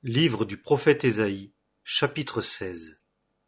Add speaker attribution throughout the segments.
Speaker 1: Livre du prophète Ésaïe, chapitre 16.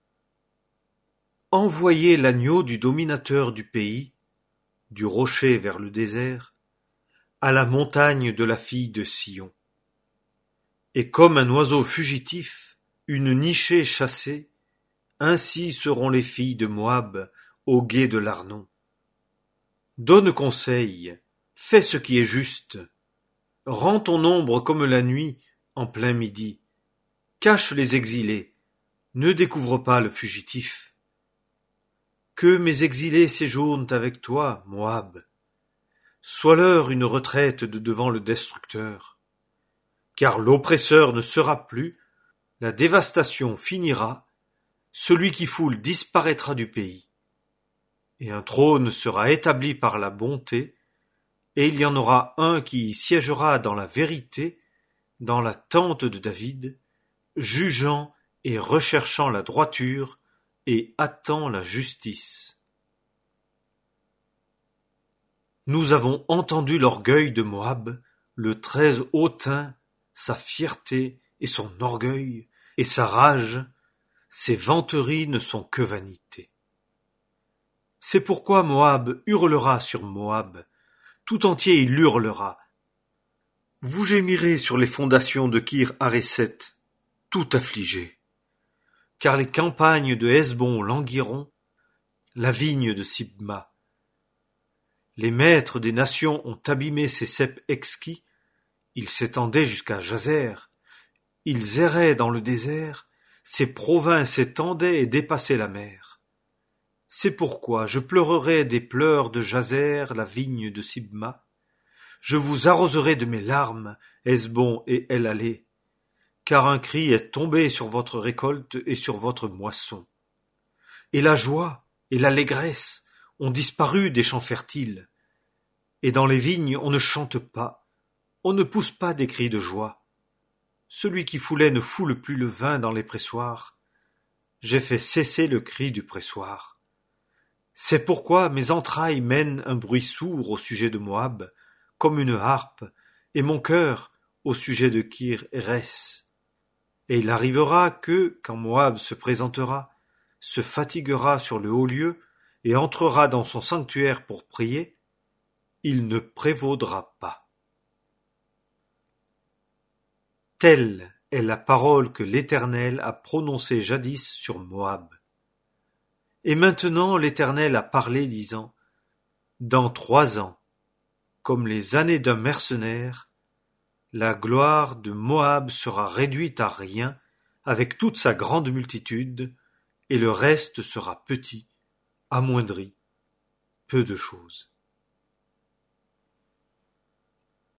Speaker 1: Envoyez l'agneau du dominateur du pays, du rocher vers le désert, à la montagne de la fille de Sion. Et comme un oiseau fugitif, une nichée chassée, ainsi seront les filles de Moab au gué de l'Arnon. Donne conseil, fais ce qui est juste, rends ton ombre comme la nuit, en plein midi, cache les exilés, ne découvre pas le fugitif. Que mes exilés séjournent avec toi, Moab. Sois-leur une retraite de devant le destructeur. Car l'oppresseur ne sera plus, la dévastation finira, celui qui foule disparaîtra du pays. Et un trône sera établi par la bonté, et il y en aura un qui y siégera dans la vérité, dans la tente de David, jugeant et recherchant la droiture, et hâtant la justice. Nous avons entendu l'orgueil de Moab, le très hautain, sa fierté et son orgueil, et sa rage, ses vanteries ne sont que vanité. C'est pourquoi Moab hurlera sur Moab, tout entier il hurlera. Vous gémirez sur les fondations de Kir-Hareset, tout affligés. Car les campagnes de Hesbon languiront, la vigne de Sibma. Les maîtres des nations ont abîmé ses ceps exquis, ils s'étendaient jusqu'à Jazer, ils erraient dans le désert, ses provinces s'étendaient et dépassaient la mer. C'est pourquoi je pleurerai des pleurs de Jazer, la vigne de Sibma. Je vous arroserai de mes larmes, Hesbon et El-Allé, car un cri est tombé sur votre récolte et sur votre moisson. Et la joie et l'allégresse ont disparu des champs fertiles. Et dans les vignes on ne chante pas, on ne pousse pas des cris de joie. Celui qui foulait ne foule plus le vin dans les pressoirs. J'ai fait cesser le cri du pressoir. C'est pourquoi mes entrailles mènent un bruit sourd au sujet de Moab, comme une harpe, et mon cœur au sujet de Kir-Hérès. Et il arrivera que, quand Moab se présentera, se fatiguera sur le haut lieu, et entrera dans son sanctuaire pour prier, il ne prévaudra pas. Telle est la parole que l'Éternel a prononcée jadis sur Moab. Et maintenant l'Éternel a parlé, disant, dans 3 ans, comme les années d'un mercenaire, la gloire de Moab sera réduite à rien avec toute sa grande multitude, et le reste sera petit, amoindri, peu de choses.